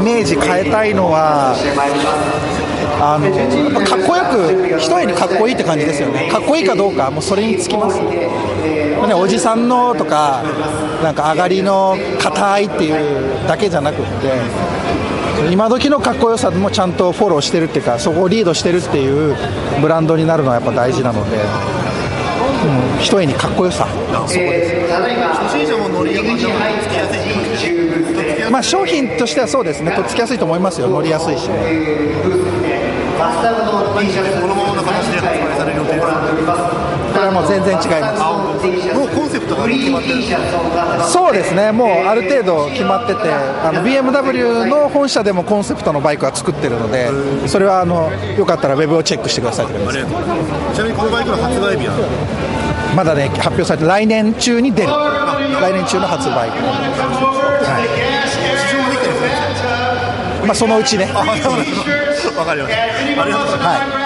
メージ変えたいのはやっぱかっこよく、一重にかっこいいって感じですよね。かっこいいかどうかもうそれにつきます、ね、おじさんのとかなんか上がりの硬いっていうだけじゃなくって、今時のかっこよさもちゃんとフォローしてるっていうか、そこをリードしてるっていうブランドになるのはやっぱ大事なので、一重にかっこよさ、そこです。 初心者も乗りやすい、つきやすい、 まあ商品としてはそうですね、とっつきやすいと思いますよ。乗りやすいし、ね、 このままの形で発売される予定ですか？ これはもう全然違います。 もうコンセプトが決まってるんですか？ そうですね、もうある程度決まってて、BMW の本社でもコンセプトのバイクは作ってるので、それはよかったらウェブをチェックしてください。 ちなみにこのバイクの発売日はまだね、発表されて、来年中に出る、来年中の発売、 試乗できたりするんですか？ まあそのうちね。 わかりました。ありがとうございます。 はい。